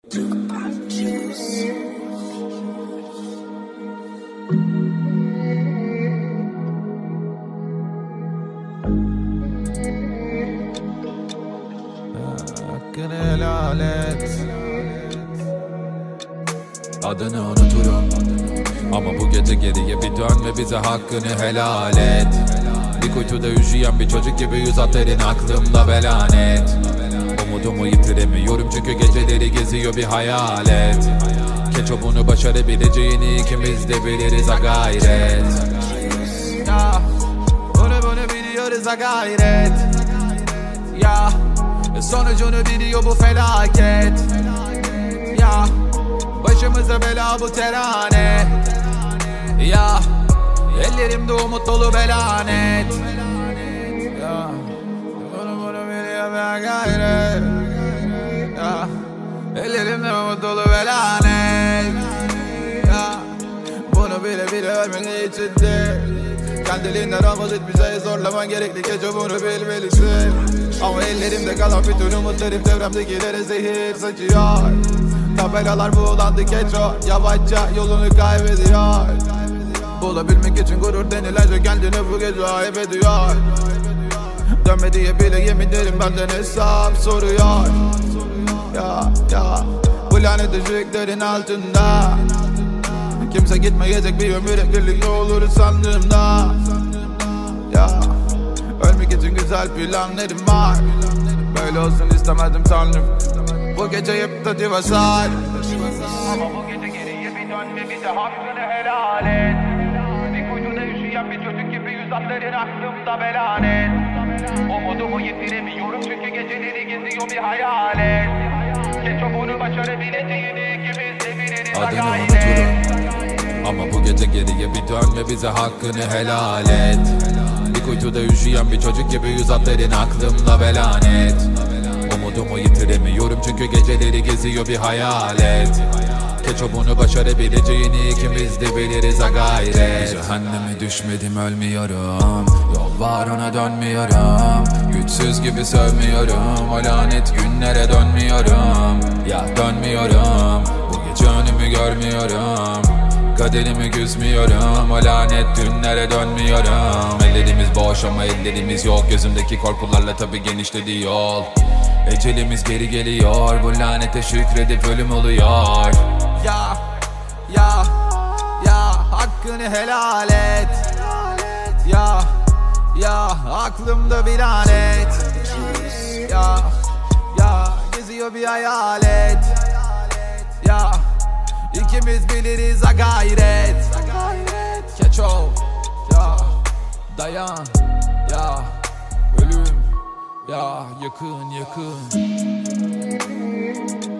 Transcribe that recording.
Hakkını helal et. Adını unuturum ama bu gece geriye bir dön ve bize hakkını helal et. Bir kuytuda üşüyen bir çocuk gibi yüz atların aklımda belanet. Umudumu yitiremiyorum çünkü geceleri geziyor bir hayalet. Keço bunu başarabileceğini ikimiz de biliriz, ha gayret. Ya bunu biliyoruz, ha gayret. Ya sonucunu biliyor bu felaket. Ya başımıza bela bu terane. Ya ellerimde umut dolu belanet. Ya bunu biliyor be gayret. Ya ellerimde umut dolu belanet. Ya bunu bile ölmenin içinde. Kendiliğinden olmadık bize zorlaman gerekli, gece bunu bilmelisin. Ama ellerimde kalan bütün umutlarım devremdekilere zehir saçıyor. Tabelalar buğulandı keço, yavaşça yolunu kaybediyor. Bulabilmek için gurur denilen şey kendini bu gece ayıp ediyor. Dönme diye bile yeminlerim benden hesap soruyor. Ya bu lanet ışıkların altında kimse gitmeyecek bir ömür, birlikte oluruz sandığımda. Ya ölmek için güzel planlarım var. Böyle olsun istemedim tanrım. Bu gece hep tadı vasar. Ama bu gece geriye bir dön ve bize hakkını helal et. Bir kuytuda üşüyen bir çocuk gibi yüz atların aklımda belanet. Umudumu yitiremiyorum çünkü geceleri geziyor bir hayalet. Keço bunu başarabileceğini ikimiz de biliriz, ha Adını gayret. unuturum ama bu gece geriye bir dön ve bize hakkını helal et. Bir kuytuda üşüyen bir çocuk gibi yüz atların aklımda belanet. Umudumu yitiremiyorum çünkü geceleri geziyor bir hayalet. Keço bunu başarabileceğini ikimiz de biliriz, ha gayret. Cehenneme düşmedim, ölmüyorum. Yol var ona dönmüyorum. Güçsüz gibi sövmüyorum. O lanet günlere dönmüyorum. Ya dönmüyorum. Bu gece önümü görmüyorum. Kaderimi küsmüyorum. O lanet dünlere dönmüyorum. Ellerimiz boş ama ellerimiz yok. Gözümdeki korkularla tabi genişledi yol. Ecelimiz geri geliyor. Bu lanete şükredip ölüm oluyor. Ya hakkını helal et. Ya aklımda bir lanet. Ya geziyor bir hayalet. Ya ikimiz biliriz, ha gayret. Keço, ya dayan. Ya ölüm, ya yakın.